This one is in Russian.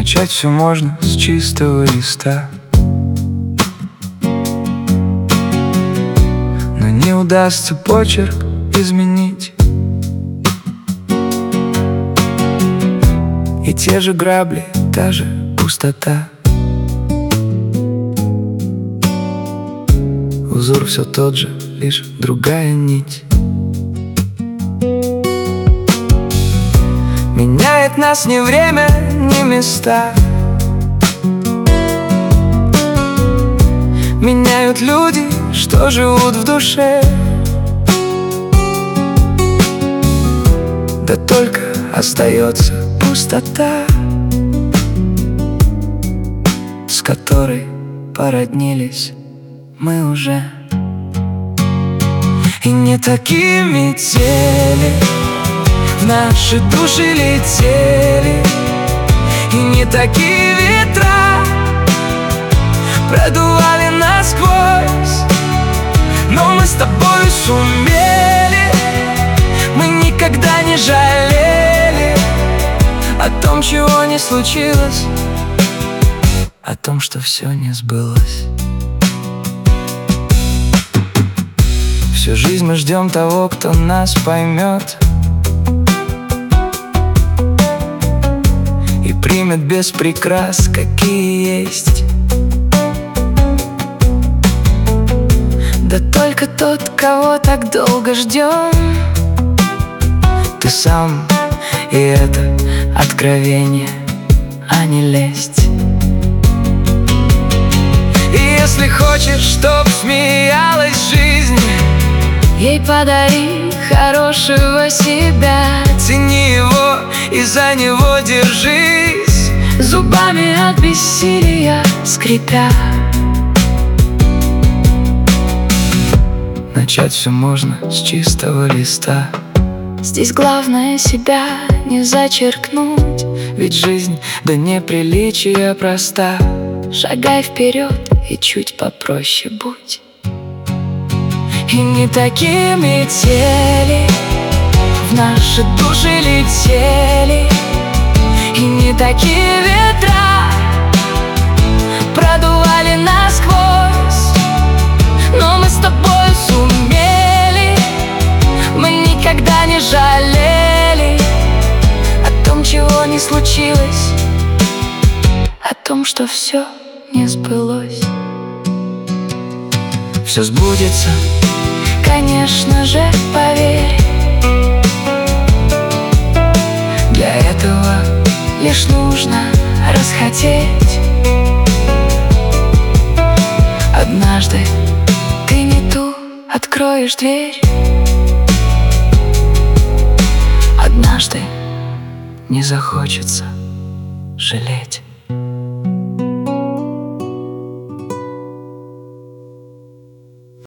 Начать все можно с чистого листа, но не удастся почерк изменить. И те же грабли, та же пустота. Узор все тот же, лишь другая нить. Меняет нас не время, не места. Меняют люди, что живут в душе. Да только остается пустота, с которой породнились мы уже. И не такие метели в наши души летели, и не такие ветра продували насквозь. Но мы с тобой сумели, мы никогда не жалели о том, чего не случилось, о том, что все не сбылось. Всю жизнь мы ждем того, кто нас поймет и примет без прикрас, какие есть. Да только тот, кого так долго ждем, ты сам, и это откровение, а не лесть. И если хочешь, чтоб смеялась жизнь, ей подари хорошего себя. Цени его и за него держись, зубами от бессилия скрипя. Начать все можно с чистого листа. Здесь главное себя не зачеркнуть, ведь жизнь до неприличия проста. Шагай вперед и чуть попроще будь. И не такие метели в наши души летели, и не такие ветра продували насквозь. Но мы с тобой сумели, мы никогда не жалели о том, чего не случилось, о том, что все не сбылось. Все сбудется, конечно же, поверь. Для этого лишь нужно расхотеть. Однажды ты не ту откроешь дверь, однажды не захочется жалеть.